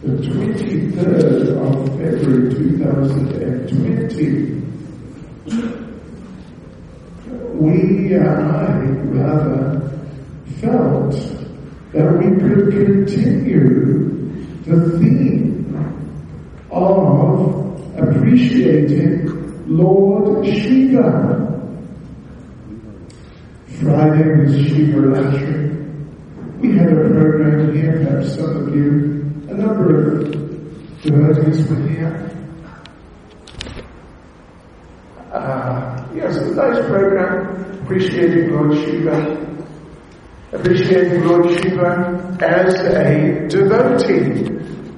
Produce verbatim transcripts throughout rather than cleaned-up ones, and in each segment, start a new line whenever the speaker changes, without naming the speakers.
the twenty-third of February two thousand twenty, we, uh, I rather, felt that we could continue the theme of appreciating Lord Shiva. Friday was Shiva Ratri. We had a program here, perhaps some of you, a number of devotees were here. Uh, yes, a nice program, appreciating Lord Shiva, appreciating Lord Shiva as a devotee.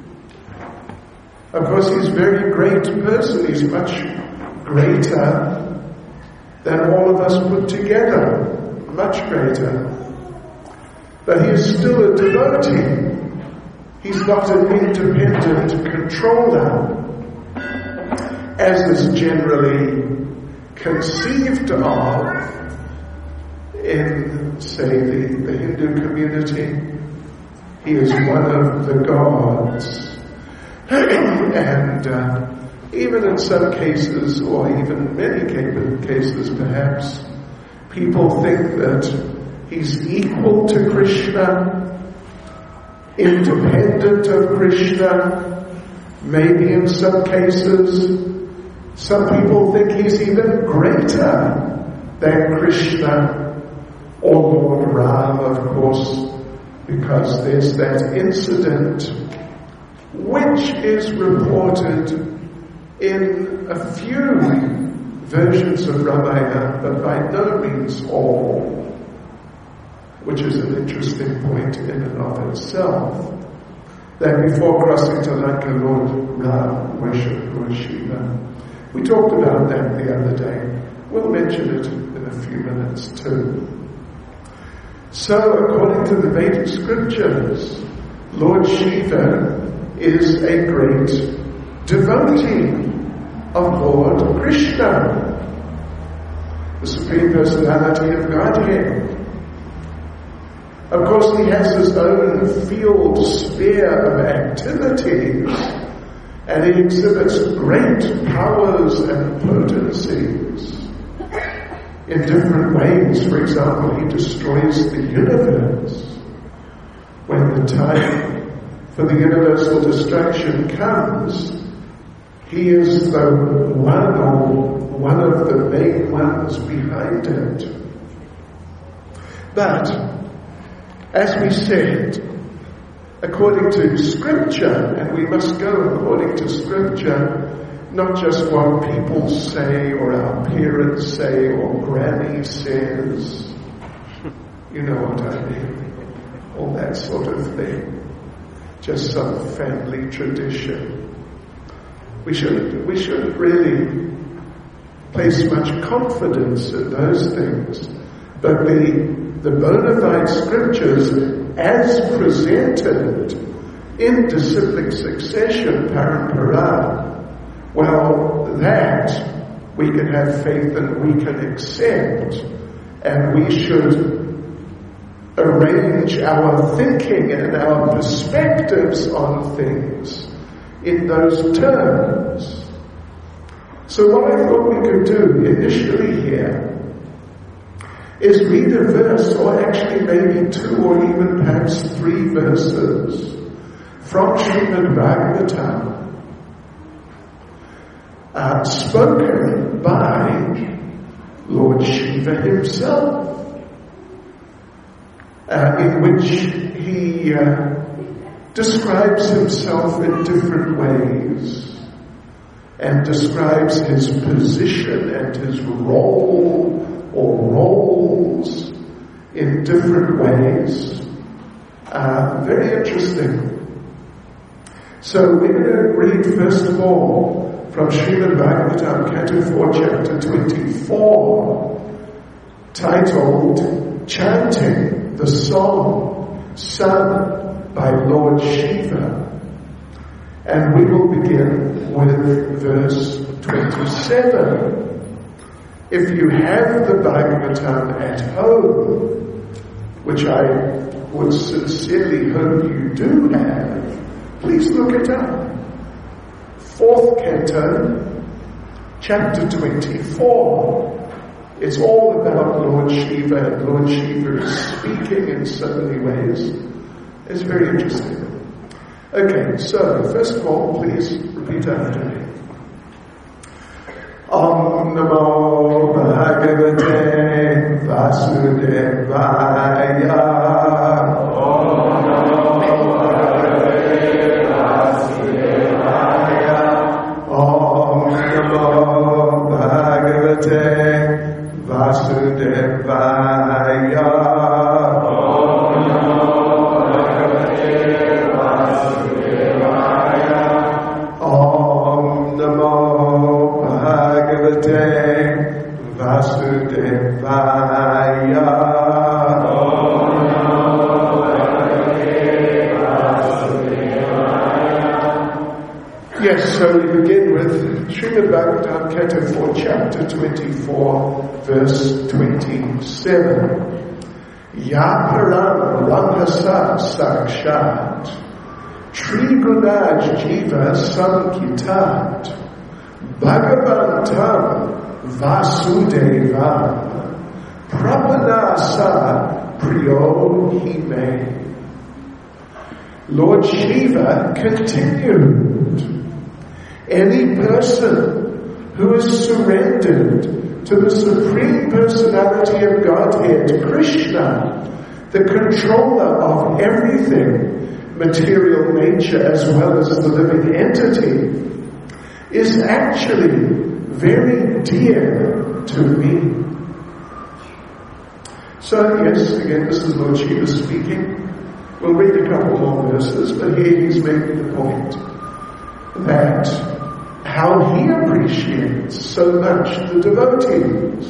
Of course, he's a very great person. He's much greater than all of us put together, much greater. But he is still a devotee. He's not an independent controller, as is generally conceived of in, say, the, the Hindu community. He is one of the gods. and uh, even in some cases, or even many cases perhaps, people think that he's equal to Krishna, independent of Krishna. Maybe in some cases, some people think he's even greater than Krishna or Lord Ram, of course, because there's that incident which is reported in a few versions of Ramayana, but by no means all, which is an interesting point in and of itself, that before crossing to Lanka, Lord Ram worshipped Lord Shiva. We talked about that the other day. We'll mention it in a few minutes too. So, according to the Vedic scriptures, Lord Shiva is a great devotee of Lord Krishna, the Supreme Personality of Godhead. Of course, he has his own field sphere of activities, and he exhibits great powers and potencies in different ways. For example, he destroys the universe. When the time for the universal destruction comes, he is the one or one of the main ones behind it. But, as we said, according to Scripture, and we must go according to Scripture, not just what people say or our parents say or Granny says, you know what I mean, all that sort of thing. Just some family tradition. We shouldn't, we shouldn't really place much confidence in those things. But the, the bona fide scriptures as presented in disciplic succession, parampara, well, that we can have faith and we can accept, and we should arrange our thinking and our perspectives on things in those terms. So what I thought we could do initially here is read a verse, or actually maybe two or even perhaps three verses from Srimad Bhagavatam, uh, spoken by Lord Shiva himself. Uh, in which he uh, describes himself in different ways and describes his position and his role or roles in different ways. Uh, very interesting. So we're going to read first of all from Srimad Bhagavatam, Canto four, Chapter twenty-four, titled Chanting the Song Sung by Lord Shiva. And we will begin with verse twenty-seven. If you have the Bhagavatam at home, which I would sincerely hope you do have, Please look it up. Fourth canto, chapter twenty-four. It's all about Lord Shiva, and Lord Shiva is speaking in so many ways. It's very interesting. Okay, so first of all, please repeat after me. Om Namo Bhagavate Vasudevaya. Om Namo Bhagavate Vasudevaya. Om Namo Bhagavate Vasudevaya. Om Namo Bhagavate Vasudevaya. Om Namo Bhagavate Vasudevaya. Om Namo Bhagavate Vasudevaya. Yes, so we begin with Srimad Bhagavatam, Canto four, Chapter twenty-four, verse twenty-seven. Ya Param Ramhasa Sakshat Trigunaj Jiva Samkitat Bhagavantam Vasudeva Prapanasa Priyo Hime. Lord Shiva continued, any person who is surrendered to the Supreme Personality of Godhead, Krishna, the controller of everything, material nature as well as the living entity, is actually very dear to me. So yes, again, this is Lord Shiva speaking. We'll read a couple more verses, but here he's making the point that how he appreciates so much the devotees.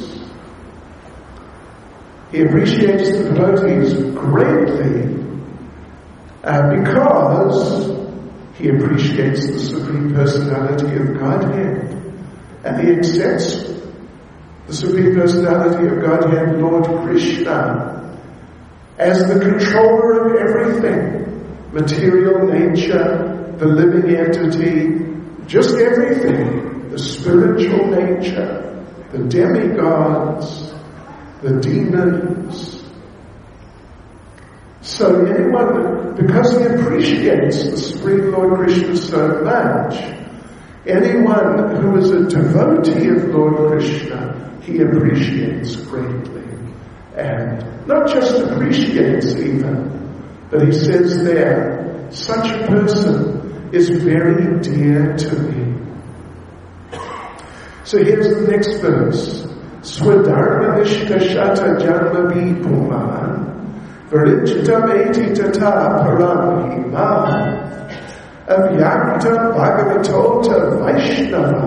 He appreciates the devotees greatly uh, because he appreciates the Supreme Personality of Godhead, and he accepts the Supreme Personality of Godhead, Lord Krishna, as the controller of everything, material nature, the living entity, just everything, the spiritual nature, the demigods, the demons. So anyone, because he appreciates the Supreme Lord Krishna so much, anyone who is a devotee of Lord Krishna, he appreciates greatly. And not just appreciates even, but he says there, such a person is very dear to me. So here's the next verse. Swadharma Vishkashata Janmavi Puman Varijtam Eti Tata Paramhima Avyakta Bhagavatota Vaishnava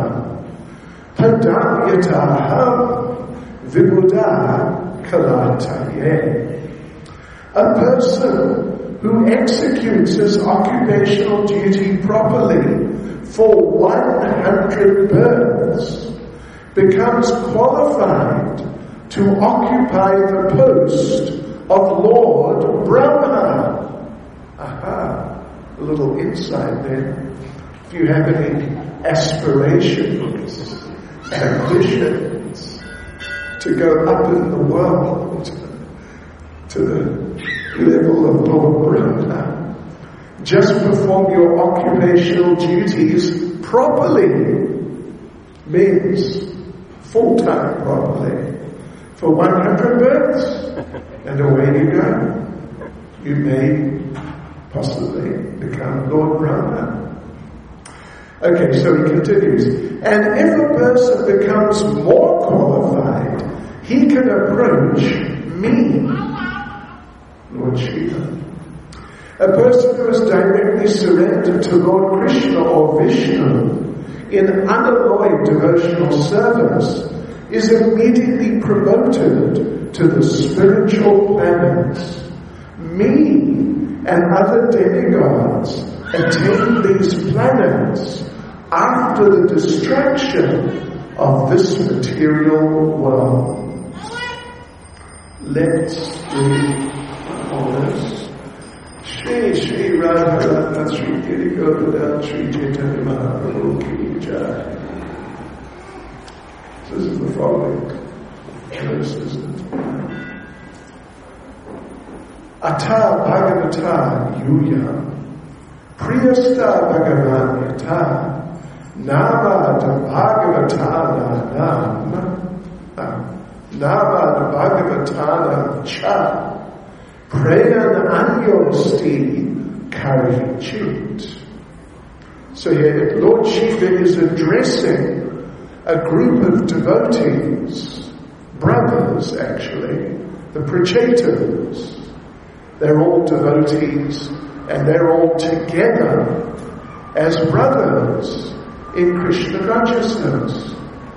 Padamyataham Vibuddha Kalataye. A person who executes his occupational duty properly for one hundred births becomes qualified to occupy the post of Lord Brahma. Aha, a little insight there. If you have any aspirations, ambitions to go up in the world to the level of Lord Brahma, just perform your occupational duties properly, means full-time properly, for one hundred births, and away you go. You may possibly become Lord Brahma. Okay, so he continues. And if a person becomes more qualified, he can approach me, Lord Shiva. A person who is directly surrendered to Lord Krishna or Vishnu in unalloyed devotional service is immediately promoted to the spiritual planets. Me and other demigods attain these planets after the destruction of this material world. Let's read all this. Shri Shri Radharani Shri Giri Govardhan Shri Chaitanya Mahaprabhu Ki Jai. This is the following verses. Ata Bhagavata Yuya Priyasta Bhagavan Yata Nama da Bhagavatana Nam Nama da Bhagavatana Cha Prayan Anyosti Karichit. So here Lord Shiva is addressing a group of devotees, brothers actually, the Prachetas. They're all devotees and they're all together as brothers in Krishna consciousness.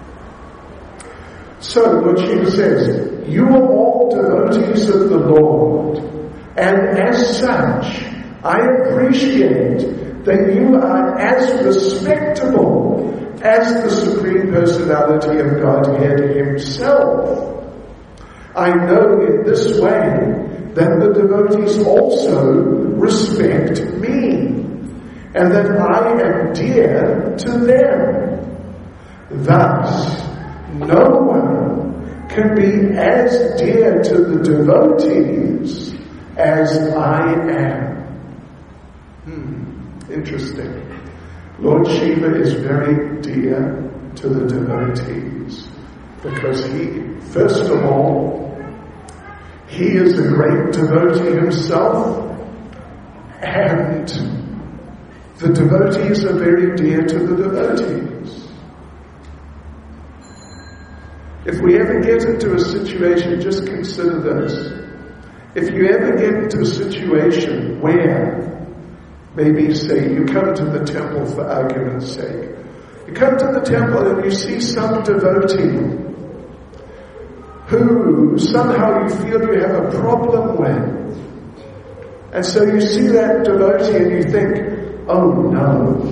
So Lord Shiva says, you are all devotees of the Lord, and as such, I appreciate that you are as respectable as the Supreme Personality of Godhead Himself. I know in this way that the devotees also respect me, and that I am dear to them. Thus, no one can be as dear to the devotees as I am. Hmm, interesting. Lord Shiva is very dear to the devotees because he, first of all, he is a great devotee himself, and the devotees are very dear to the devotees. If we ever get into a situation, just consider this. If you ever get into a situation where, maybe say you come to the temple for argument's sake, you come to the temple and you see some devotee who somehow you feel you have a problem with. And so you see that devotee and you think, oh no.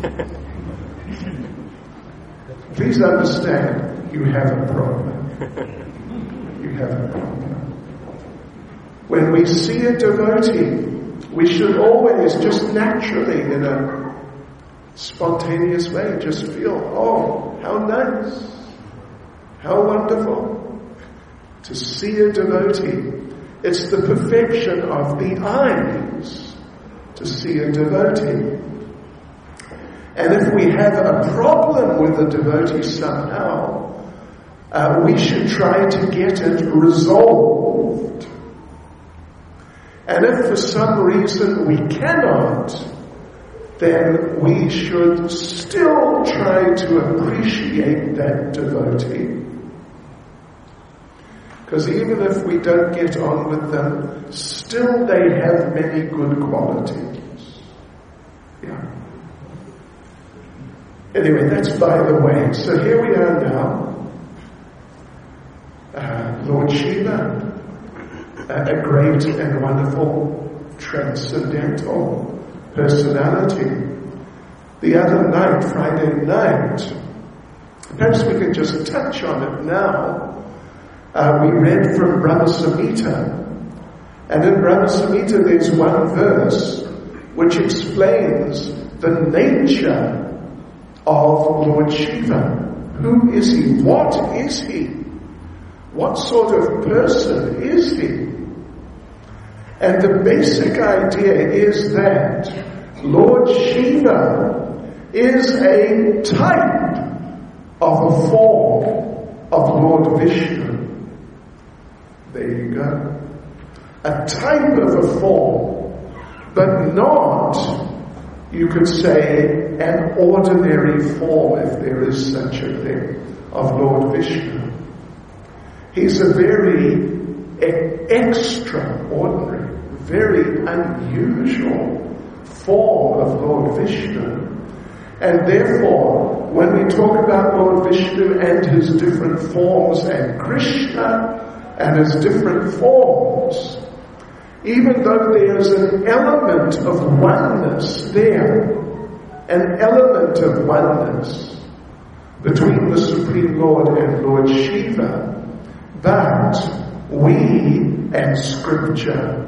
Please understand, you have a problem. You have a problem. When we see a devotee, we should always just naturally, in a spontaneous way, just feel, oh, how nice, how wonderful. To see a devotee, it's the perfection of the eyes to see a devotee. And if we have a problem with a devotee somehow, uh, we should try to get it resolved. And if for some reason we cannot, then we should still try to appreciate that devotee. Because even if we don't get on with them, still they have many good qualities. Yeah. Anyway, that's by the way. So here we are now. Uh, Lord Shiva, uh, a great and wonderful transcendental personality. The other night, Friday night, perhaps we can just touch on it now. Uh, we read from Brahma Samhita, and in Brahma Samhita there's one verse which explains the nature of Lord Shiva. Who is he? What is he? What sort of person is he? And the basic idea is that Lord Shiva is a type of a form of Lord Vishnu. There you go. A type of a form, but not, you could say, an ordinary form, if there is such a thing, of Lord Vishnu. He's a very e- extraordinary, very unusual form of Lord Vishnu. And therefore, when we talk about Lord Vishnu and his different forms, and Krishna and his different forms, even though there's an element of oneness there, an element of oneness between the Supreme Lord and Lord Shiva, but we and Scripture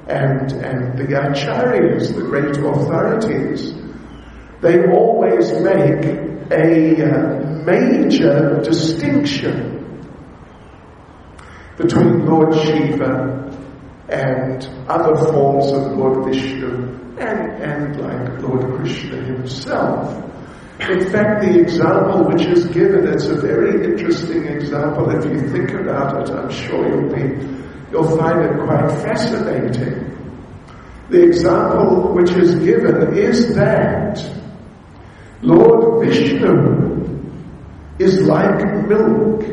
and, and the acharyas, the great authorities, they always make a uh, major distinction between Lord Shiva and other forms of Lord Vishnu and, and like Lord Krishna himself. In fact, the example which is given, it's a very interesting example. If you think about it, I'm sure you'll be, you'll find it quite fascinating. The example which is given is that Lord Vishnu is like milk.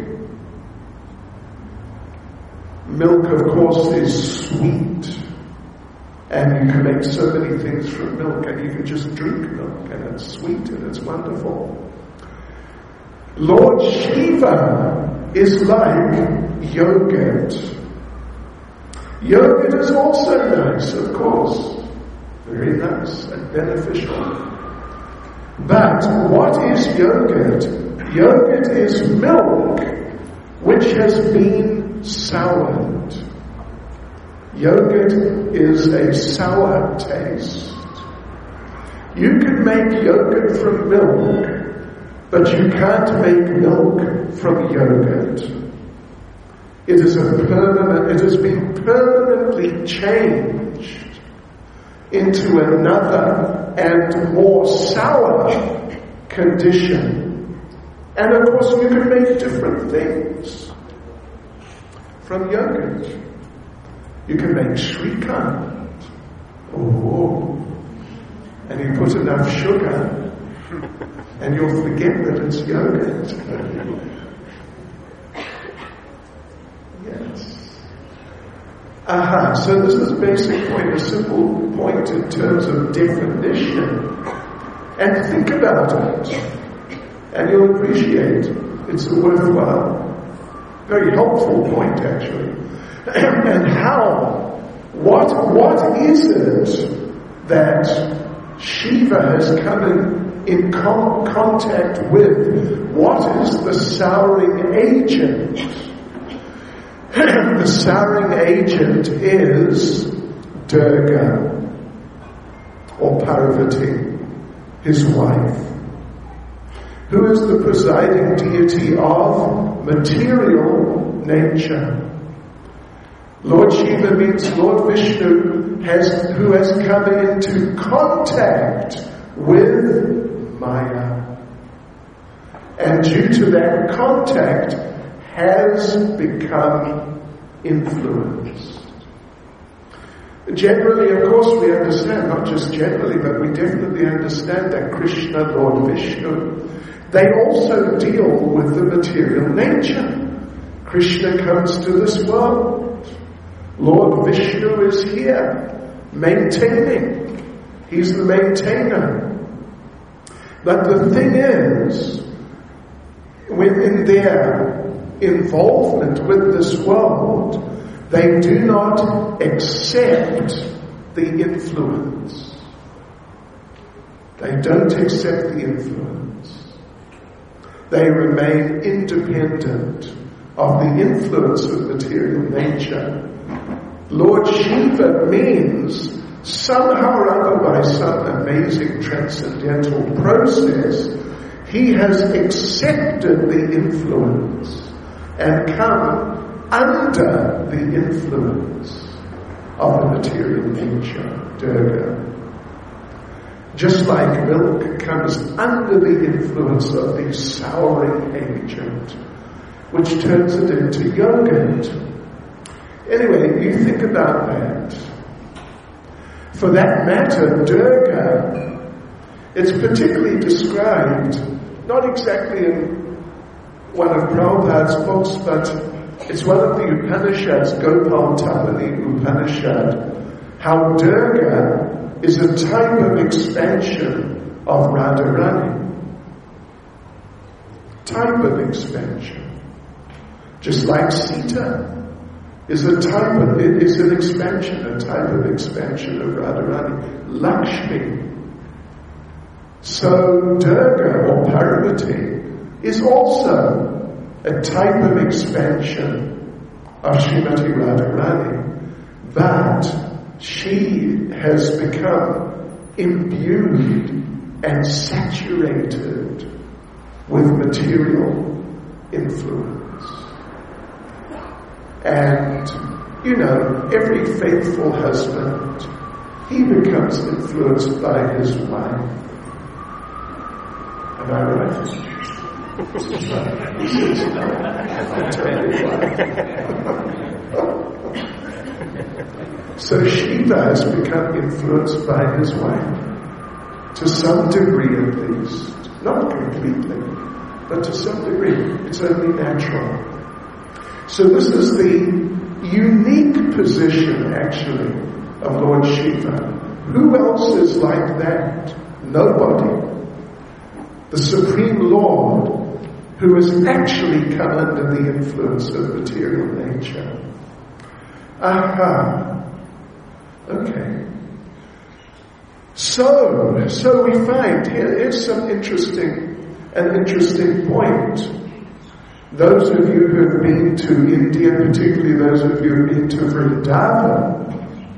Milk, of course, is sweet. And you can make so many things from milk, and you can just drink milk, and it's sweet and it's wonderful. Lord Shiva is like yogurt. Yogurt is also nice, of course. Very nice and beneficial. But what is yogurt? Yogurt is milk which has been soured. Yogurt is a sour taste. You can make yogurt from milk, but you can't make milk from yogurt. It is a permanent, it has been permanently changed into another and more sour condition. And of course you can make different things from yogurt. You can make Shrikant. Oh, and you put enough sugar and you'll forget that it's yogurt. Yes. Aha, so this is a basic point, a simple point in terms of definition. And think about it. And you'll appreciate it's a worthwhile, very helpful point actually. And how, what, what is it that Shiva has come in, in con- contact with? What is the souring agent? The souring agent is Durga, or Parvati, his wife, who is the presiding deity of material nature. Lord Shiva means Lord Vishnu has, who has come into contact with Maya. And due to that contact, has become influenced. Generally, of course, we understand, not just generally, but we definitely understand that Krishna, Lord Vishnu, they also deal with the material nature. Krishna comes to this world. Lord Vishnu is here, maintaining. He's the maintainer. But the thing is, within their involvement with this world, they do not accept the influence. They don't accept the influence. They remain independent of the influence of material nature. Lord Shiva means somehow or other, by some amazing transcendental process, he has accepted the influence and come under the influence of the material nature, Durga. Just like milk comes under the influence of the souring agent, which turns it into yogurt. Anyway, you think about that. For that matter, Durga, it's particularly described, not exactly in one of Prabhupada's books, but it's one of the Upanishads, Gopal Tapani Upanishad, how Durga is a type of expansion of Radharani. Type of expansion. Just like Sita is a type of, it is an expansion, a type of expansion of Radharani. Lakshmi. So Durga or Parvati is also a type of expansion of Srimati Radharani, but she has become imbued and saturated with material influence. And, you know, every faithful husband, he becomes influenced by his wife. Am I right? He says no. I'll tell you why. So Shiva has become influenced by his wife, to some degree at least. Not completely, but to some degree. It's only natural. So this is the unique position, actually, of Lord Shiva. Who else is like that? Nobody. The Supreme Lord, who has actually come under the influence of material nature. Aha. Okay. So, so we find here is some interesting, an interesting point. Those of you who have been to India, particularly those of you who have been to Vrindavan,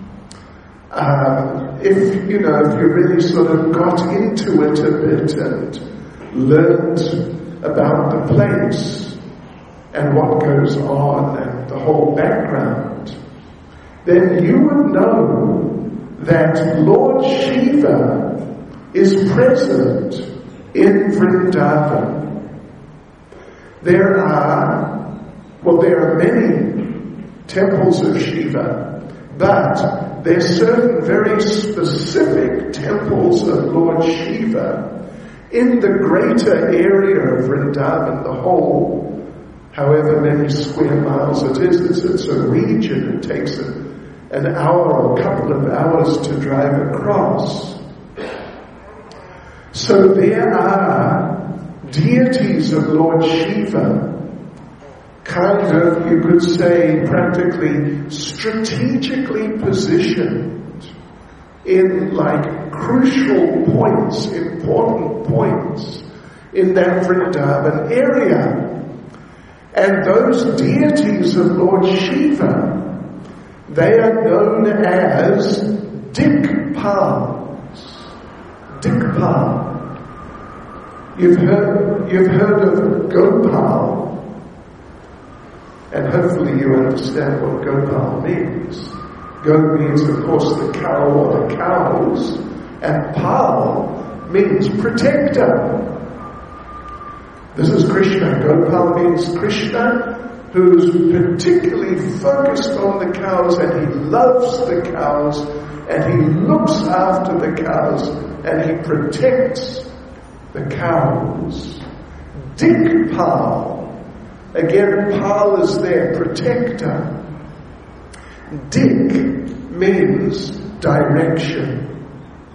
um, if, you know, if you really sort of got into it a bit and learned about the place and what goes on and the whole background, then you would know that Lord Shiva is present in Vrindavan. There are, well, there are many temples of Shiva, but there are certain very specific temples of Lord Shiva in the greater area of Vrindavan, the whole, however many square miles it is. It's, it's a region. It takes a, an hour or a couple of hours to drive across. So there are deities of Lord Shiva, kind of, you could say, practically strategically positioned in like crucial points, important points in that Vrindavan area. And those deities of Lord Shiva, they are known as Dikpals. Dikpal. You've heard, you've heard of Gopal, and hopefully you understand what Gopal means. Go means, of course, the cow or the cows, and Pal means protector. This is Krishna. Gopal means Krishna, who's particularly focused on the cows, and he loves the cows, and he looks after the cows, and he protects the cows. Dikpal. Again, Pal is their protector. Dik means direction.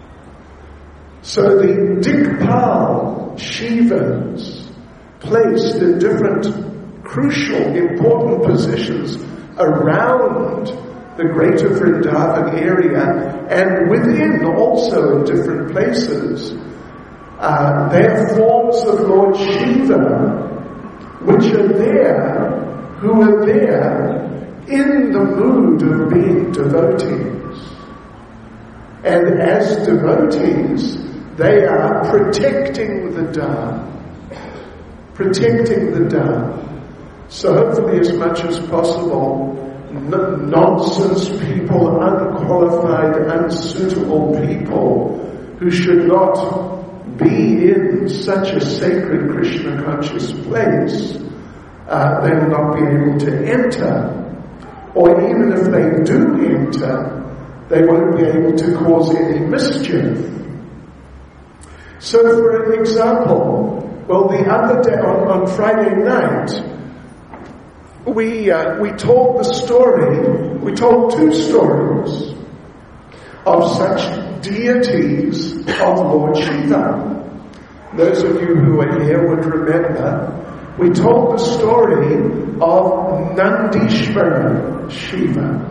So the Dikpal Shivas, placed in different crucial, important positions around the greater Vrindavan area and within also in different places, Uh, they're forms of Lord Shiva, which are there, who are there in the mood of being devotees. And as devotees, they are protecting the Dhamma. Protecting the Dhamma. So hopefully as much as possible, n- nonsense people, unqualified, unsuitable people who should not be in such a sacred Krishna conscious place, uh, they will not be able to enter. Or even if they do enter, they won't be able to cause any mischief. So for an example, well, the other day, on, on Friday night, we, uh, we told the story, we told two stories of such deities of Lord Shiva. Those of you who are here would remember, we told the story of Nandishvara Shiva.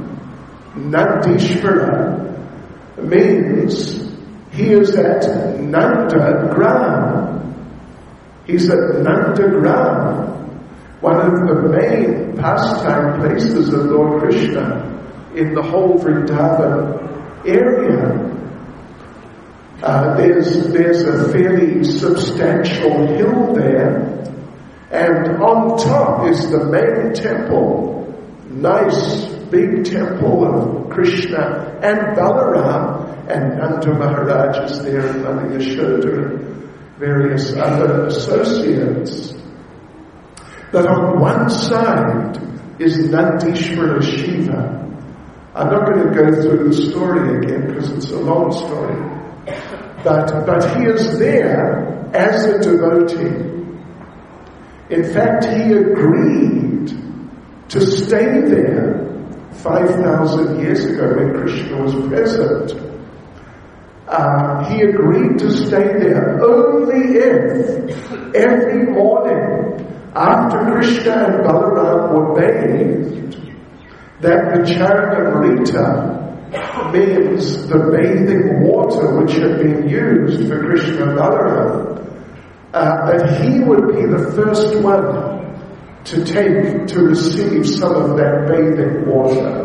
Nandishvara means he is at Nanda Gram. He's at Nanda Gram, one of the main pastime places of Lord Krishna, in the whole Vrindavan area. Uh, there's, there's a fairly substantial hill there, and on top is the main temple, nice big temple of Krishna and Balaram, and Nanda Maharaj is there, and Mother Yashoda and various other associates. But on one side is Nandishvara Shiva. I'm not going to go through the story again because it's a long story. But, but he is there as a devotee. In fact, he agreed to stay there five thousand years ago when Krishna was present. Uh, he agreed to stay there only if every morning after Krishna and Balaram were bathed, that the Charanamrita means the bathing water which had been used for Krishna and Balaram, uh, that he would be the first one to take, to receive some of that bathing water.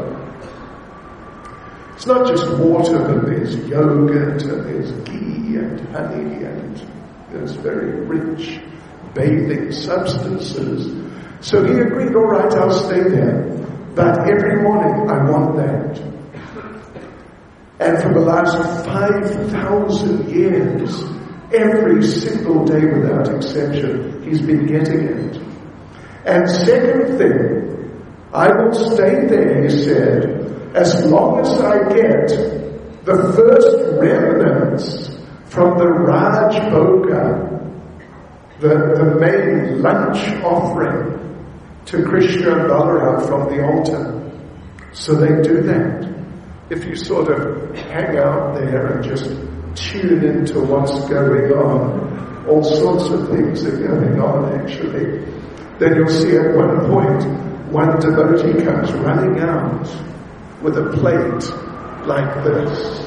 It's not just water, but there's yogurt and there's ghee and honey and there's very rich bathing substances. So he agreed, all right, I'll stay there. But every morning I want that. And for the last five thousand years, every single day without exception, he's been getting it. And second thing, I will stay there, he said, as long as I get the first remnants from the Raj Bhoga, the, the main lunch offering to Krishna and Balaram from the altar. So they do that. If you sort of hang out there and just tune into what's going on, all sorts of things are going on actually, then you'll see at one point, one devotee comes running out with a plate like this.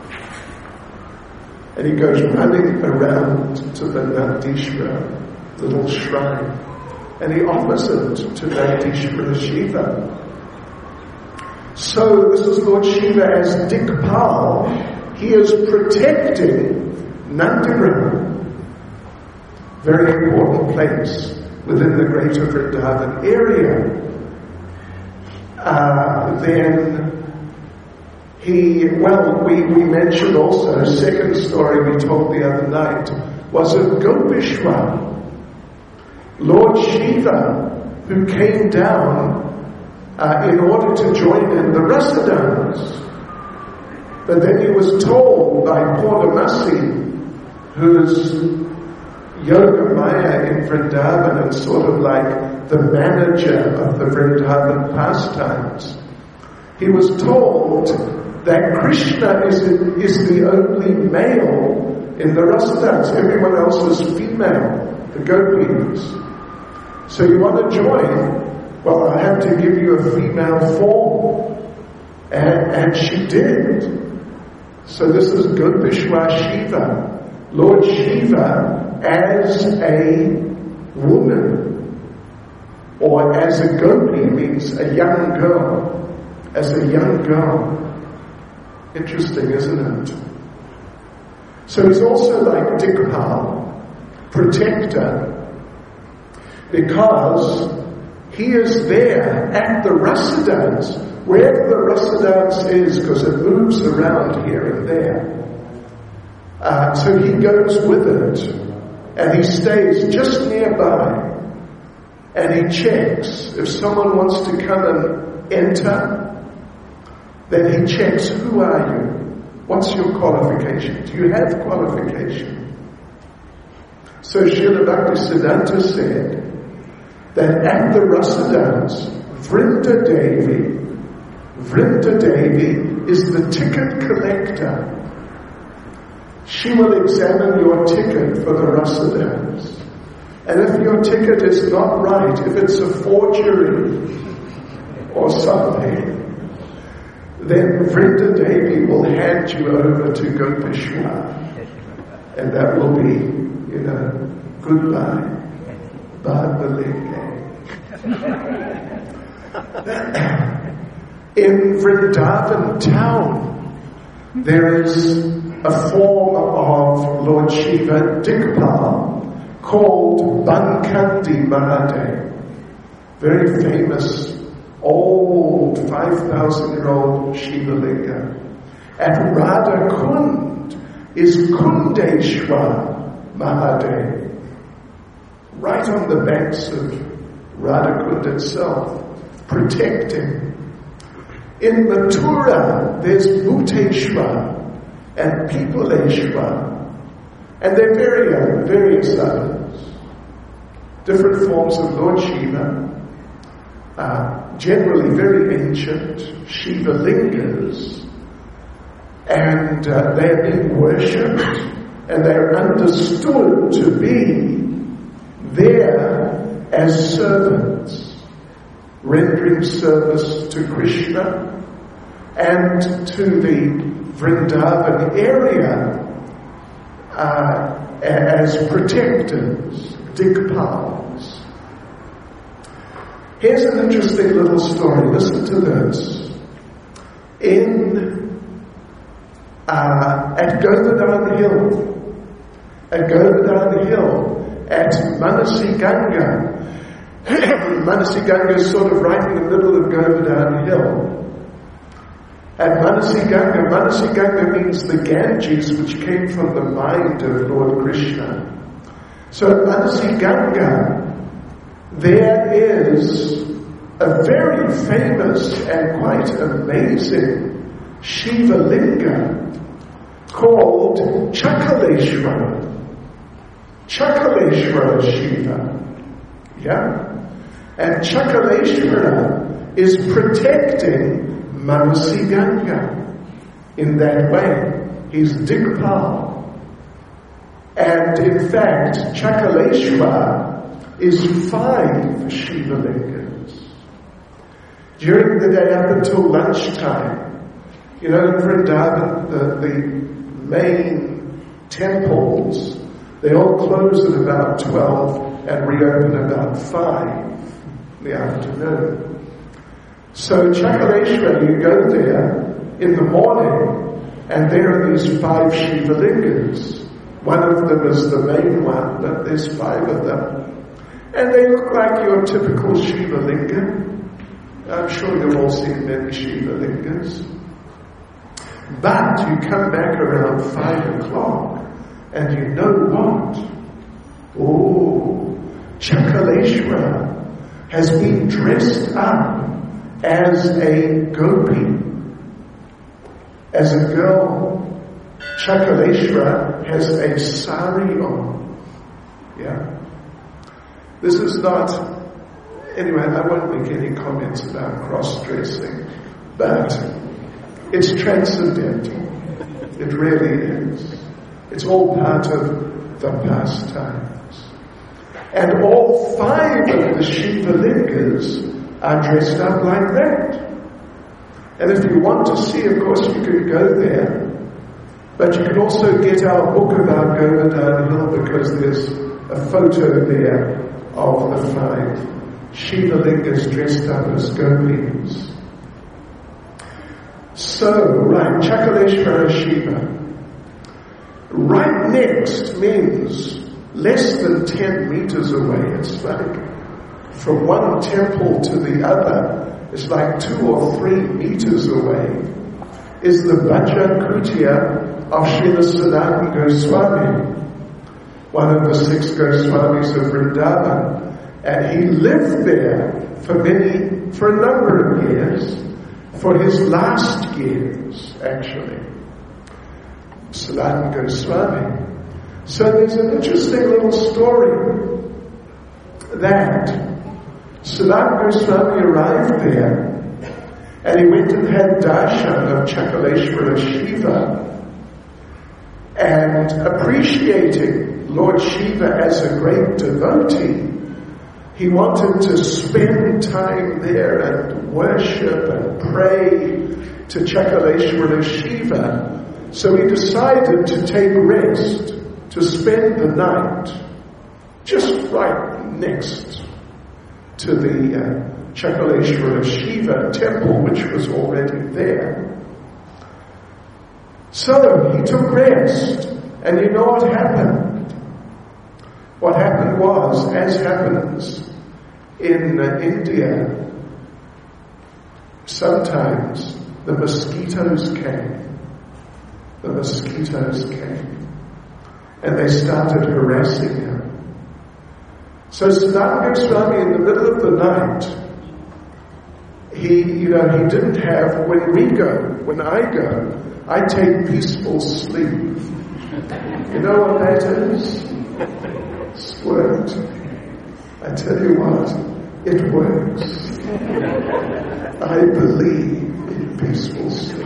And he goes running around to the Nandishvara little shrine. And he offers it to Nandishvara Shiva. So this is Lord Shiva as Dikpal. He is protecting Nandigram. Very important place within the greater Vrindavan area. Uh, then he, well, we, we mentioned also, a second story we told the other night, was of Gopishwar. Lord Shiva, who came down uh, in order to join in the Rasadans. But then he was told by Purnamasi, who's Yoga Maya in Vrindavan and sort of like the manager of the Vrindavan pastimes, he was told that Krishna is, is the only male in the Rasadans. Everyone else is female, the gopis. So you want to join? Well, I have to give you a female form. And, and she did. So this is Gopishwar Shiva. Lord Shiva as a woman, or as a gopi means a young girl. As a young girl. Interesting, isn't it? So he's also like Dikpal, protector, because he is there at the Rasadans, wherever the Rasadans is, because it moves around here and there. Uh, so he goes with it, and he stays just nearby, and he checks. If someone wants to come and enter, then he checks, who are you? What's your qualification? Do you have qualification? So Srila Bhaktisiddhanta said that at the Rasadans, Vrinda Devi, Vrinda Devi is the ticket collector. She will examine your ticket for the Rasadans. And if your ticket is not right, if it's a forgery or something, then Vrinda Devi will hand you over to Gopishwar. And that will be, you know, goodbye. Bad In Vrindavan town, there is a form of Lord Shiva, Dikpal, called Bankandi Mahadev. Very famous, old, five thousand year old Shiva Linga. And Radha Kund is Kundeshwar Mahadev, right on the banks of Radha Kund itself, protecting. In Mathura, there's Bhuteshwar and Pipaleshwar, and there are various others. Different forms of Lord Shiva, uh, generally very ancient Shiva lingas, and uh, they're being worshipped, and they're understood to be there as servants, rendering service to Krishna and to the Vrindavan area uh, as protectors, Dikpals. Here's an interesting little story. Listen to this. In uh, at Govardhan Hill, at Govardhan Hill, at Manasi Ganga. Manasi Ganga is sort of right in the middle of Govardhan Hill. At Manasi Ganga, Manasi Ganga means the Ganges which came from the mind of Lord Krishna. So at Manasi Ganga, there is a very famous and quite amazing Shiva Linga called Chakaleshwara. Chakaleshwara Shiva. Yeah? And Chakaleshwara is protecting Manasi Ganga in that way. He's Dikpal. And in fact, Chakaleshwara is five Shiva Lingas. During the day up until lunchtime, you know, in Vrindavan, the, the main temples, they all close at about twelve and reopen about five in the afternoon. So Chakaleshwara, you go there in the morning, and there are these five Shiva Lingas. One of them is the main one, but there's five of them. And they look like your typical Shiva Linga. I'm sure you've all seen many Shiva Lingas. But you come back around five o'clock, and you know what? Oh, Chakaleshwara has been dressed up as a gopi, as a girl. Chakaleshwara has a sari on. Yeah. This is not, anyway, I won't make any comments about cross-dressing, but it's transcendental. It really is. It's all part of the pastimes. And all five of the Shiva Lingas are dressed up like that. And if you want to see, of course, you can go there. But you can also get our book about Govardhan Hill, because there's a photo there of the five Shiva Lingas dressed up as gopis. So, right, Chakaleshwara Shiva. Right next means less than ten meters away. It's like from one temple to the other, it's like two or three meters away, is the Bhajan Kutia of Srila Sanatana Goswami, one of the six Goswamis of Vrindavan. And he lived there for many, for a number of years, for his last years, actually. Sanatana Goswami. So there's an interesting little story that Sanatana Goswami arrived there, and he went and had darshan of Chakaleshwara Shiva, and appreciating Lord Shiva as a great devotee, he wanted to spend time there and worship and pray to Chakaleshwara Shiva. So he decided to take rest, to spend the night just right next to the uh, Chakaleshwara Shiva temple, which was already there. So he took rest, and you know what happened? What happened was, as happens in uh, India, sometimes the mosquitoes came. The mosquitoes came, and they started harassing him. So Sanatana Goswami, in the middle of the night, he, you know, he didn't have, when we go, when I go, I take peaceful sleep. You know what that is? It's worked. I tell you what, it works. I believe in peaceful sleep.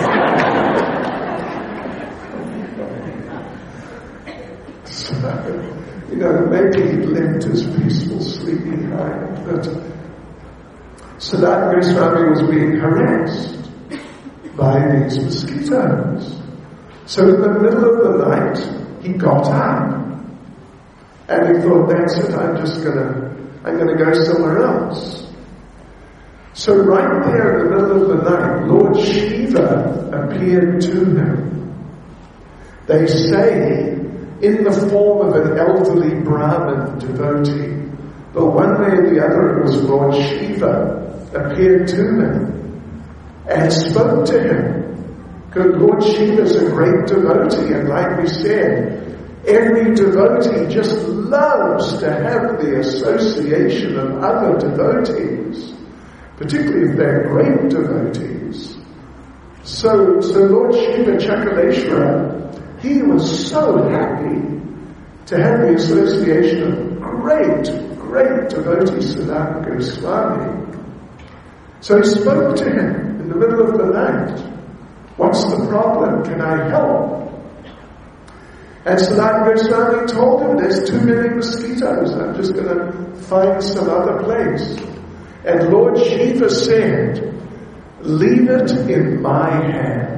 So, you know, maybe he left his peaceful sleep behind, but Sanatana Goswami was being harassed by these mosquitoes. So in the middle of the night, he got up, and he thought, that's it, I'm just gonna, I'm gonna go somewhere else. So right there in the middle of the night, Lord Shiva appeared to him. They say, in the form of an elderly Brahmin devotee, but one way or the other it was Lord Shiva appeared to him and spoke to him. Because Lord Shiva is a great devotee, and like we said, every devotee just loves to have the association of other devotees, particularly if they're great devotees. So, so Lord Shiva Chakaleshwara, he was so happy to have the association of great, great devotee Sanatana Goswami. So he spoke to him in the middle of the night. What's the problem? Can I help? And Sanatana Goswami told him, there's too many mosquitoes. I'm just going to find some other place. And Lord Shiva said, leave it in my hands.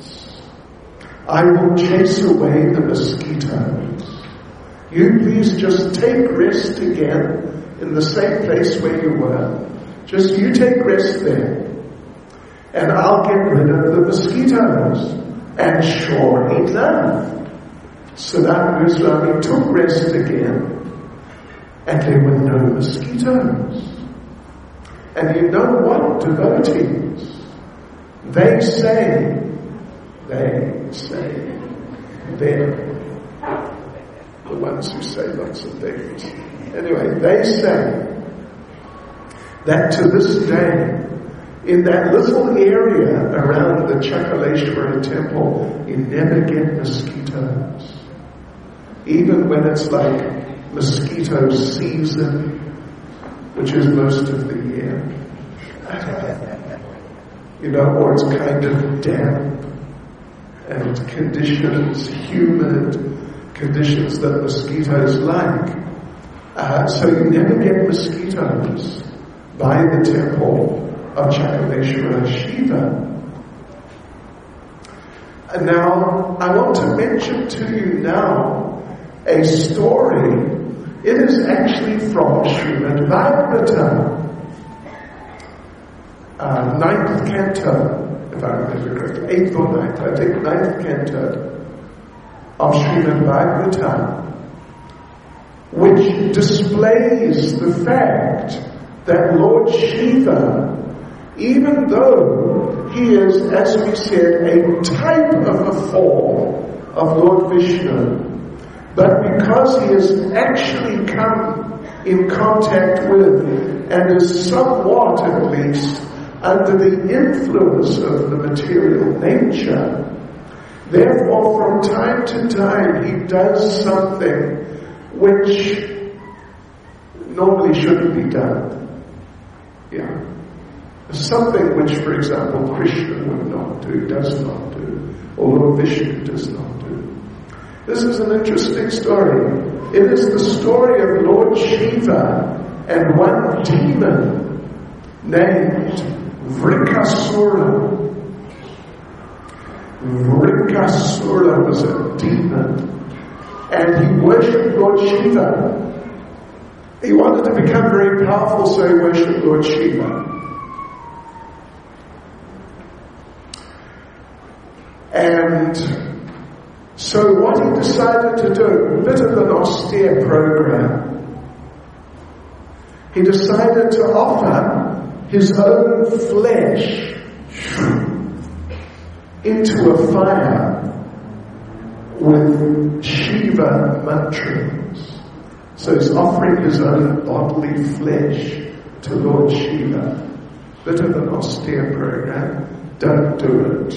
I will chase away the mosquitoes. You please just take rest again in the same place where you were. Just you take rest there. And I'll get rid of the mosquitoes. And sure enough, Sanatana Goswami took rest again, and there were no mosquitoes. And you know what, devotees? They say, they say, they're the ones who say lots of things. Anyway, they say that to this day, in that little area around the Chakaleshwara temple, you never get mosquitoes. Even when it's like mosquito season, which is most of the year. You know, or it's kind of damp and conditions, humid conditions that mosquitoes like. Uh, so you never get mosquitoes by the temple of Chakaleshwara Shiva. And now, I want to mention to you now a story. It is actually from Srimad Bhagavatam, uh, ninth canto, if I remember correctly, eighth or ninth, I think ninth canto of Srimad Bhagavatam, which displays the fact that Lord Shiva, even though he is, as we said, a type of the form of Lord Vishnu, but because he has actually come in contact with and is somewhat, at least, under the influence of the material nature, therefore from time to time he does something which normally shouldn't be done. Yeah. Something which, for example, Krishna would not do, does not do, or Lord Vishnu does not do. This is an interesting story. It is the story of Lord Shiva and one demon named Vrikasura. Vrikasura was a demon, and he worshipped Lord Shiva. He wanted to become very powerful, so he worshipped Lord Shiva. And so what he decided to do, a bit of an austere program, he decided to offer his own flesh into a fire with Shiva mantras. So he's offering his own bodily flesh to Lord Shiva. Bit of an austere program. Don't do it.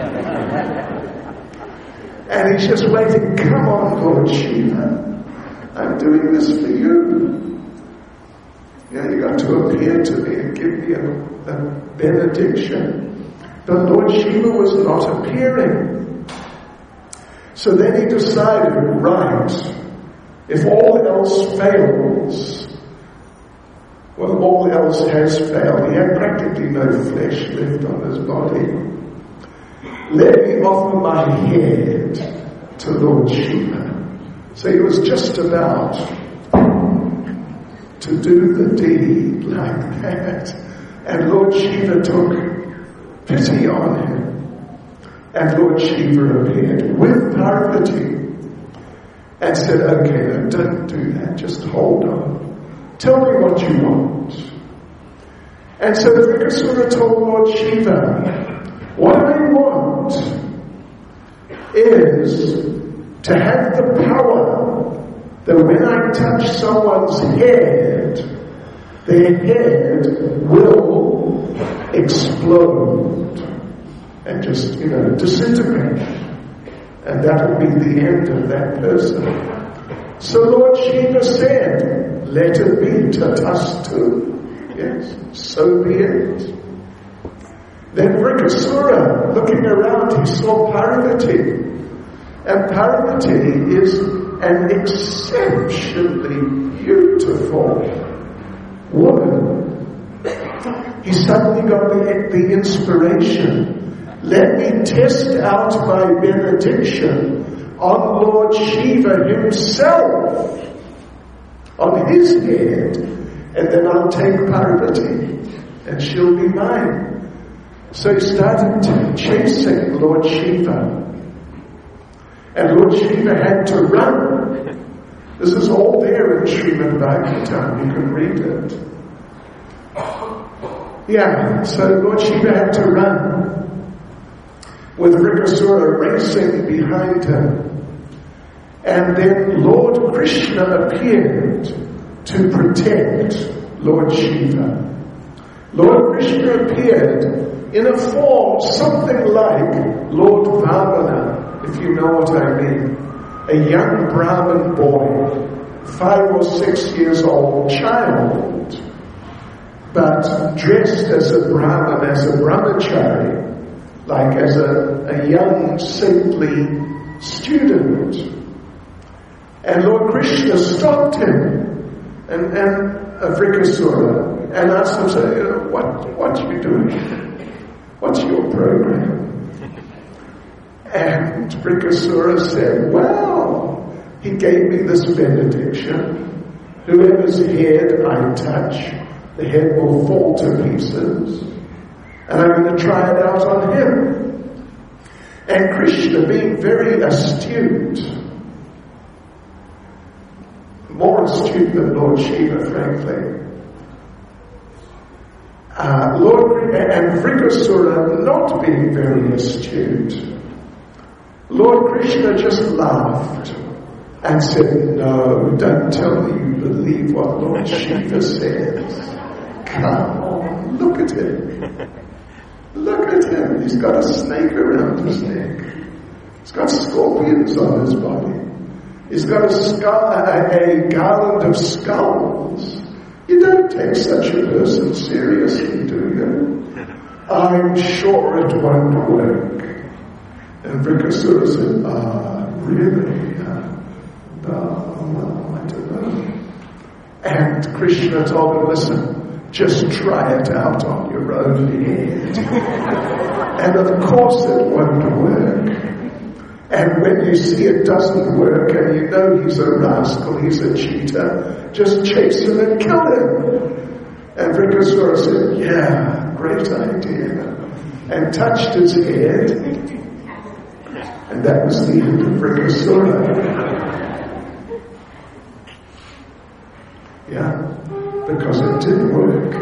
And he's just waiting. Come on, Lord Shiva. I'm doing this for you. Yeah, you got to appear to me and give me a, a benediction. But Lord Shiva was not appearing. So then he decided, right, if all else fails, well, all else has failed. He had practically no flesh left on his body. Let me offer my head to Lord Shiva. So he was just about to do the deed like that. And Lord Shiva took pity on him. And Lord Shiva appeared with Parvati and said, okay, no, don't do that, just hold on. Tell me what you want. And so Vrikasura told Lord Shiva, what I want is to have the power that when I touch someone's head, their head will explode and just, you know, disintegrate. And that will be the end of that person. So Lord Shiva said, let it be Tatastu. Yes, so be it. Then Vrikasura, looking around, he saw Parvati. And Parvati is an exceptionally beautiful woman. He suddenly got the, the inspiration. Let me test out my benediction on Lord Shiva himself, on his head, and then I'll take Parvati, and she'll be mine. So he started chasing Lord Shiva. And Lord Shiva had to run. This is all there in Srimad Bhagavatam. You can read it. Yeah, so Lord Shiva had to run, with Vrikasura racing behind him. And then Lord Krishna appeared to protect Lord Shiva. Lord Krishna appeared in a form something like Lord Vamana, if you know what I mean. A young Brahmin boy, five or six years old child, but dressed as a Brahmin, as a brahmachari, like as a, a young saintly student. And Lord Krishna stopped him and, and uh, Vrikasura and asked him, say, what, what are you doing? What's your program? And Vrikasura said, well, he gave me this benediction. Whoever's head I touch, the head will fall to pieces. And I'm going to try it out on him. And Krishna, being very astute, more astute than Lord Shiva, frankly, uh, Lord and Vrikasura not being very astute, Lord Krishna just laughed and said, no, don't tell me you believe what Lord Shiva says. Come on, look at him. Look at him. He's got a snake around his neck. He's got scorpions on his body. He's got a, skull, a, a garland of skulls. You don't take such a person seriously, do you? I'm sure it won't work. And Vrikasura said, ah, really? Uh, no, no, I don't know. And Krishna told him, listen, just try it out on your own head. And of course it won't work. And when you see it doesn't work and you know he's a rascal, he's a cheater, just chase him and kill him. And Vrikasura said, yeah, great idea. And touched his head. And that was the end of Vrikasura. Yeah, because it didn't work.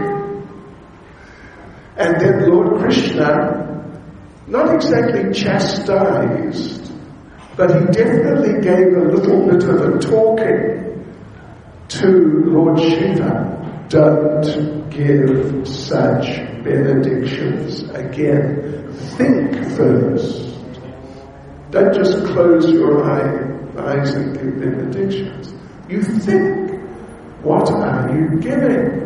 And then Lord Krishna, not exactly chastised, but he definitely gave a little bit of a talking to Lord Shiva. Don't give such benedictions again. Think first. Don't just close your eye, eyes and give benedictions. You think, what are you giving?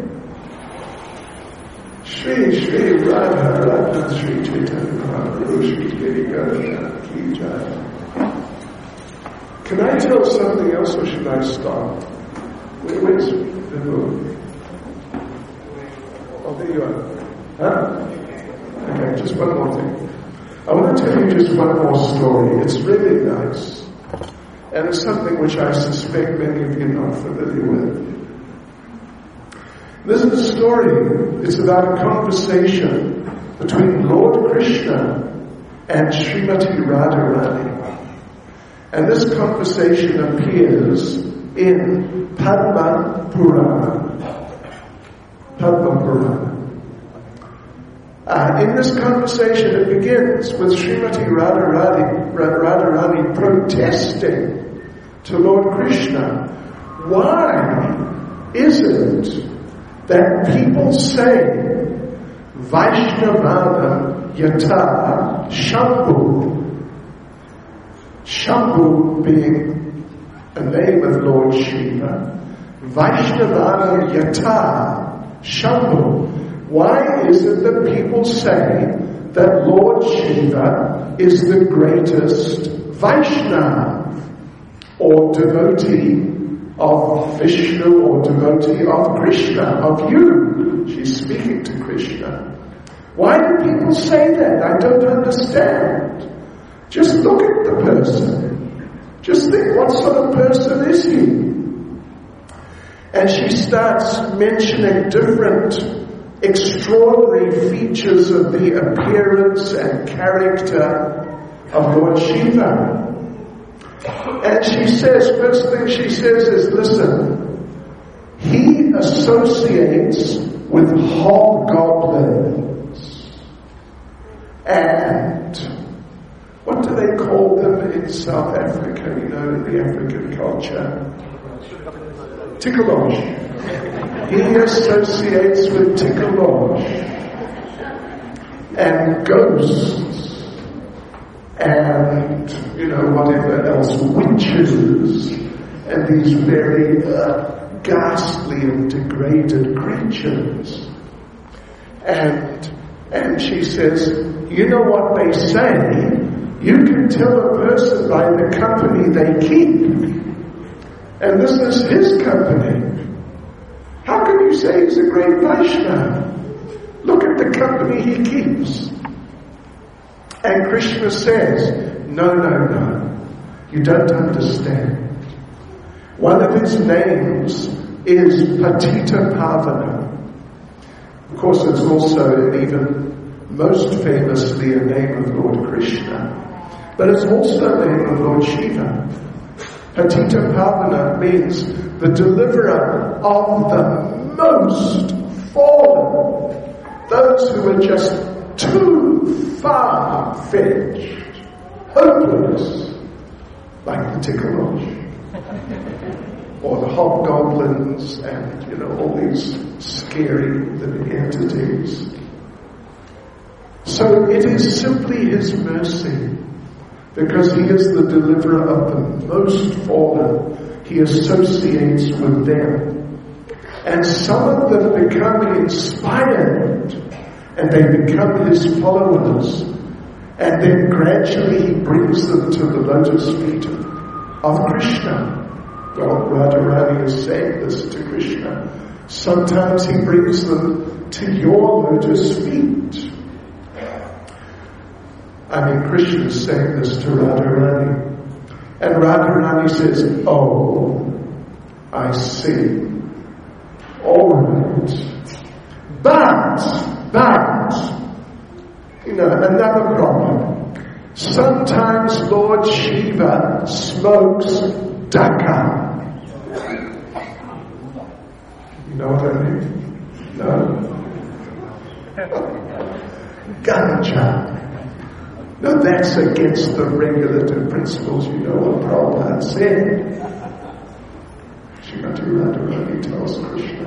Shri Shri Radha Radha Shri Chaitanya Mahaprabhu Shri Giri Gauranga Ki Jai. Can I tell something else or should I stop? Where, where's the book? Oh, there you are. Huh? Okay, just one more thing. I want to tell you just one more story. It's really nice. And it's something which I suspect many of you are not familiar with. This is a story. It's about a conversation between Lord Krishna and Srimati Radharani. And this conversation appears in Padma Purana. Padma Purana. Uh, in this conversation, it begins with Srimati Radharani, Radharani protesting to Lord Krishna. Why is it that people say Vaishnavana Yata Shambhu? Shambhu being a name of Lord Shiva. Vaishnavana Yata Shambhu. Why is it that people say that Lord Shiva is the greatest Vaishnava or devotee of Vishnu or devotee of Krishna, of you? She's speaking to Krishna. Why do people say that? I don't understand. Just look at the person. Just think, what sort of person is he? And she starts mentioning different extraordinary features of the appearance and character of Lord Shiva. And she says, first thing she says is, listen, he associates with hobgoblins. And what do they call them in South Africa, you know, in the African culture? Tickalosh. He associates with tickalosh and ghosts and, you know, whatever else, witches and these very uh, ghastly and degraded creatures. And and she says, you know what they say? You can tell a person by the company they keep. And this is his company. How can you say he's a great Vaishnava? Look at the company he keeps. And Krishna says, no, no, no. You don't understand. One of his names is Patita Pavana. Of course, it's also even most famously a name of Lord Krishna. But it's also a name of Lord Shiva. Patita Pavana means the deliverer of the most fallen, those who are just too far-fetched, hopeless, like the tickalosh, or the hobgoblins, and you know all these scary living entities. So it is simply His mercy. Because He is the deliverer of the most fallen, He associates with them. And some of them become inspired, and they become His followers. And then gradually He brings them to the lotus feet of Krishna. Well, Radharani is saying this to Krishna. Sometimes He brings them to your lotus feet. I mean, Krishna is saying this to Radharani. And Radharani says, oh, I see. All right. But, but, you know, another problem. Sometimes Lord Shiva smokes dhaka. You know what I mean? No? Ganja. No, that's against the regulative principles. You know what Prabhupada said. Srimati Radharani tells Krishna,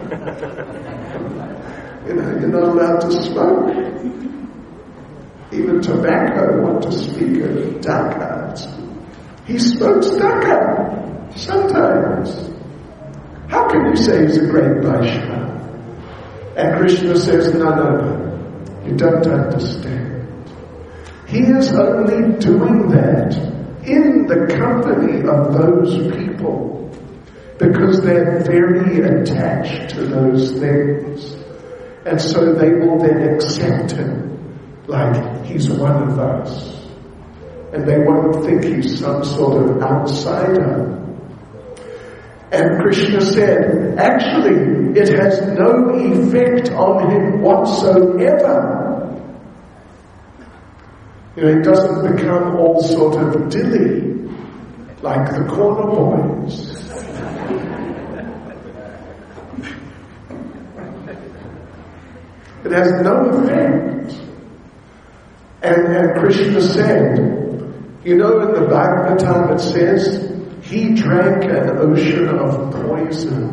you know, you're not allowed to smoke. Even tobacco, what to speak of dhaka. He smokes dhaka sometimes. How can you say he's a great Vaishnava? And Krishna says, no, no, no, you don't understand. He is only doing that in the company of those people because they're very attached to those things. And so they will then accept him like he's one of us. And they won't think he's some sort of outsider. And Krishna said, actually, it has no effect on him whatsoever. You know, he doesn't become all sort of dilly like the corner boys. It has no effect. And, and Krishna said, you know, in the Bhagavatam it says, he drank an ocean of poison,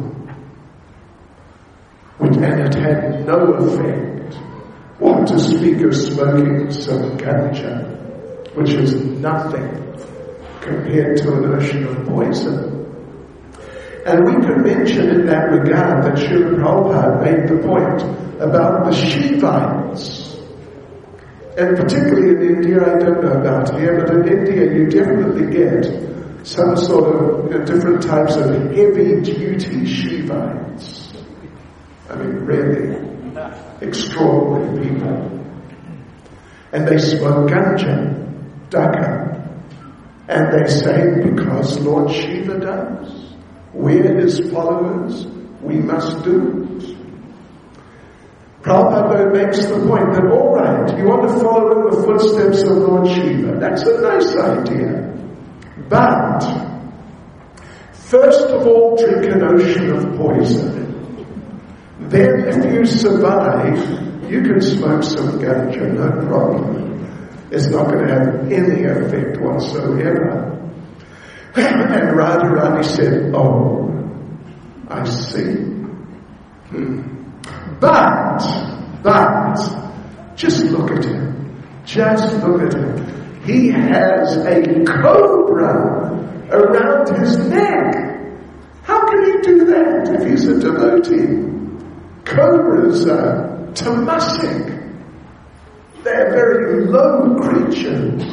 which, and it had no effect. What to speak of smoking some ganja, which is nothing compared to an ocean of poison. And we could mention in that regard that Srila Prabhupada made the point about the Shivites. And particularly in India, I don't know about here, but in India you definitely get some sort of, you know, different types of heavy-duty Shivites. I mean, really extraordinary people. And they smoke ganja, dhaka. And they say, because Lord Shiva does, we're his followers, we must do it. Prabhupada makes the point that, all right, you want to follow in the footsteps of Lord Shiva. That's a nice idea. But, first of all, drink an ocean of poison. Then, if you survive, you can smoke some ganja, no problem. It's not going to have any effect whatsoever. And Radharani said, oh, I see. Hmm. But, but, just look at him. Just look at him. He has a cobra around his neck. How can he do that if he's a devotee? Cobras are tamasic. They're very low creatures.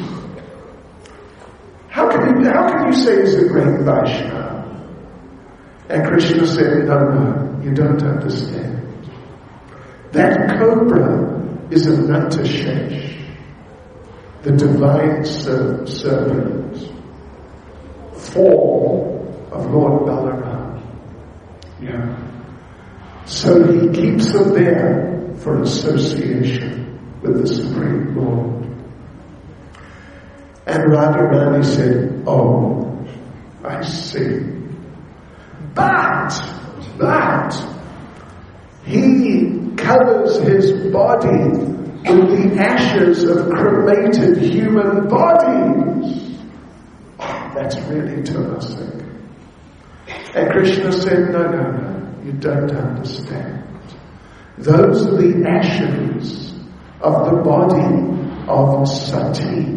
How can you, how can you say he's a great Vaishnava? And Krishna said, no, no, you don't understand. That cobra is a Nantashesh, the divine ser- serpent, form of Lord Balaram. Yeah. So he keeps them there for association with the Supreme Lord. And Radharani said, oh, I see. But, but, he covers his body with the ashes of cremated human bodies. Oh, that's really tamasic. And Krishna said, no, no, no, you don't understand. Those are the ashes of the body of Sati,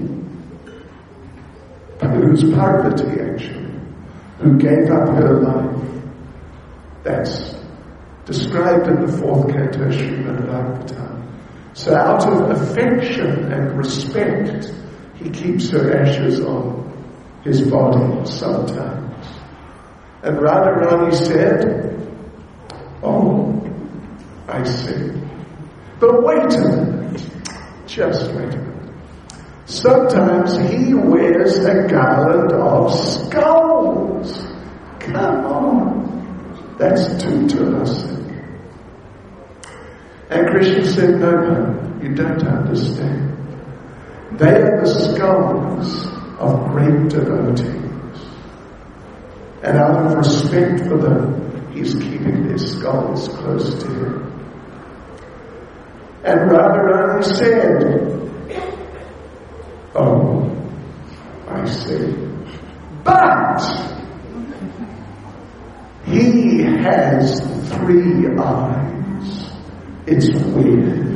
who's Parvati actually, who gave up her life. That's described in the fourth canto Srimad Bhagavatam. So out of affection and respect, he keeps her ashes on his body sometimes. And Radharani said, oh, I see. But wait a minute. Just wait a minute. Sometimes he wears a garland of skulls. Come on. That's too Tunisic. And Krishna said, no, no, you don't understand. They are the skulls of great devotees. And out of respect for them, he's keeping their skulls close to him. And Radharani said, oh, I see. But he has three eyes. It's weird.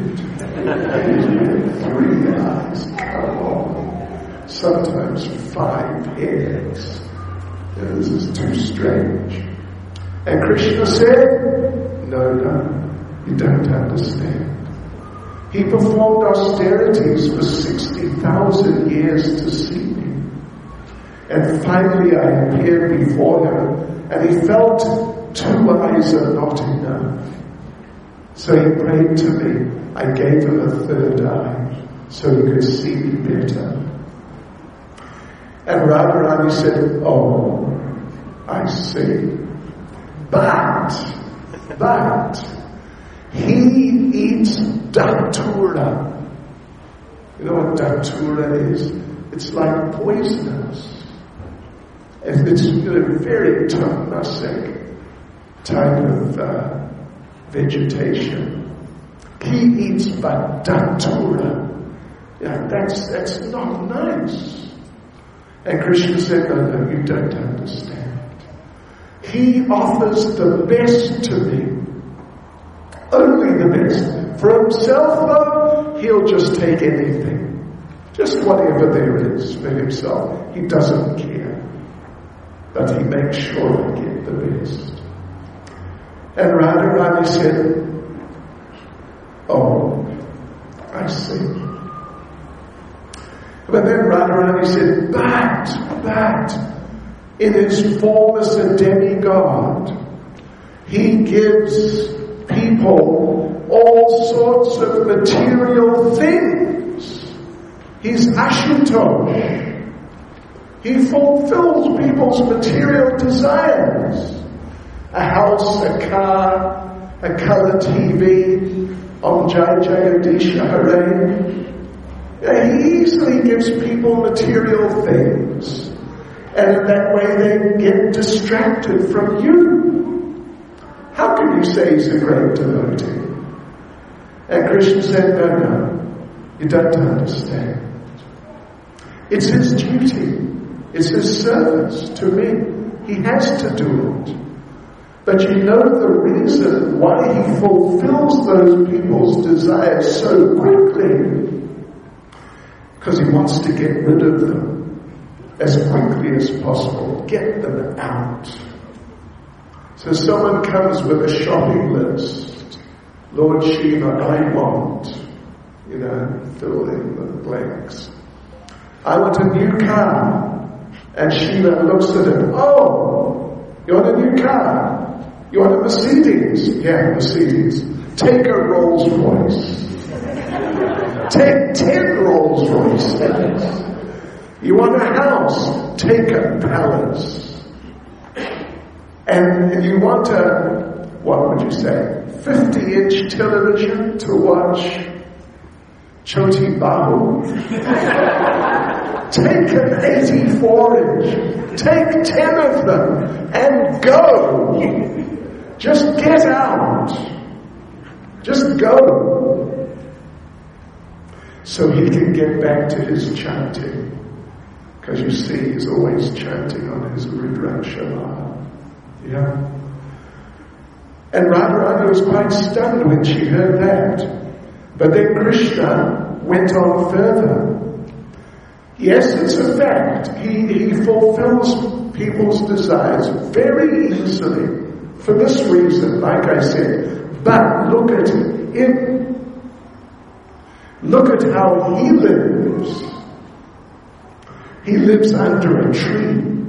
Three eyes, come on. Sometimes five heads. This is too strange. And Krishna said, no, no, you don't understand. He performed austerities for sixty thousand years to see me. And finally I appeared before him, and he felt two eyes are not enough. So he prayed to me. I gave him a third eye so he could see me better. And Radharani said, oh, I see. But, but, he eats datura. You know what datura is? It's like poisonous. And it's you know, very tamasic type of uh, vegetation. He eats but datura. Yeah, that's, that's not nice. And Krishna said, no, no, you don't understand. He offers the best to me. Only the best. For himself, though, he'll just take anything. Just whatever there is for himself. He doesn't care. But he makes sure I get the best. And Radharani said, oh, I see. But then Radharani said, but, but, in his form as a demigod, he gives people all sorts of material things. He's Ashutosh. He fulfills people's material desires. A house, a car, a color T V, Om Jai Jagadisha Hare. He easily gives people material things. And in that way they get distracted from you. How can you say he's a great devotee? And Krishna said, no, no, you don't understand. It's his duty. It's his service to me. He has to do it. But you know the reason why he fulfills those people's desires so quickly? Because he wants to get rid of them as quickly as possible. Get them out. So someone comes with a shopping list. Lord Shiva, I want, you know, fill in the blanks. I want a new car. And Shiva looks at him. Oh, you want a new car? You want a Mercedes? Yeah, Mercedes. Take a Rolls Royce. Take ten Rolls Royces. You want a house? Take a palace. And you want a, what would you say, fifty inch television to watch Choti Bahu? Take an eighty-four inch. Take ten of them and go. Just get out. Just go. So he can get back to his chanting. Because you see, he's always chanting on his Rudrakshamala. Yeah. And Radharani was quite stunned when she heard that. But then Krishna went on further. Yes, it's a fact. He, he fulfills people's desires very easily. For this reason, like I said. But look at him. Look at how he lives. He lives under a tree.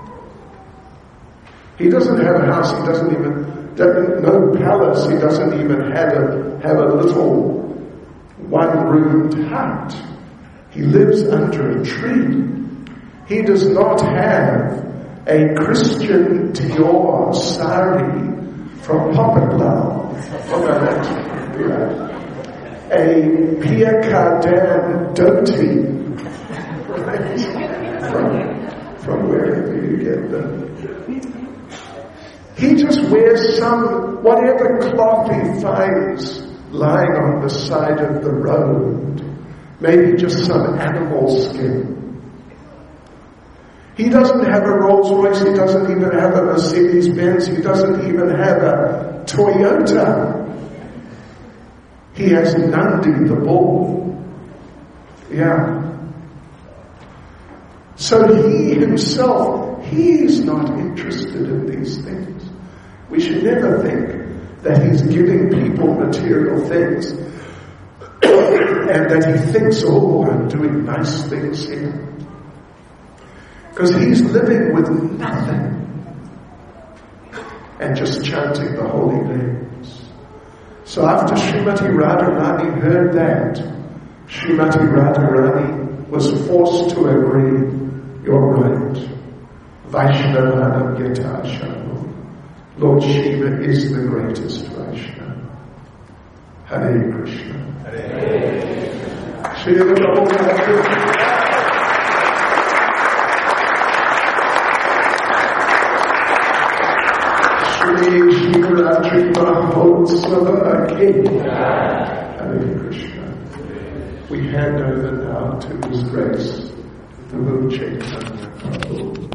He doesn't have a house. He doesn't even, doesn't, no palace. He doesn't even have a, have a little one-roomed hut. He lives under a tree. He does not have a Christian Dior sari from Popperlau, a Pierre Cardin dhoti, right? from, from wherever you get them. He just wears some, whatever cloth he finds lying on the side of the road, maybe just some animal skin. He doesn't have a Rolls Royce, he doesn't even have a Mercedes Benz, he doesn't even have a Toyota. He has Nandi the bull. Yeah. So he himself, he's not interested in these things. We should never think that he's giving people material things and that he thinks, oh, I'm doing nice things here. Because he's living with nothing and just chanting the holy names. So after Srimati Radharani heard that, Srimati Radharani was forced to agree, you're right. Vaishnavanam Yatashamu. Lord Shiva is the greatest Vaishnava. Hare Krishna. Hare Krishna. Shivaratri Mahotsava Ki. Hare Krishna. We hand over now to His Grace, the Lord Chaitanya Prabhu.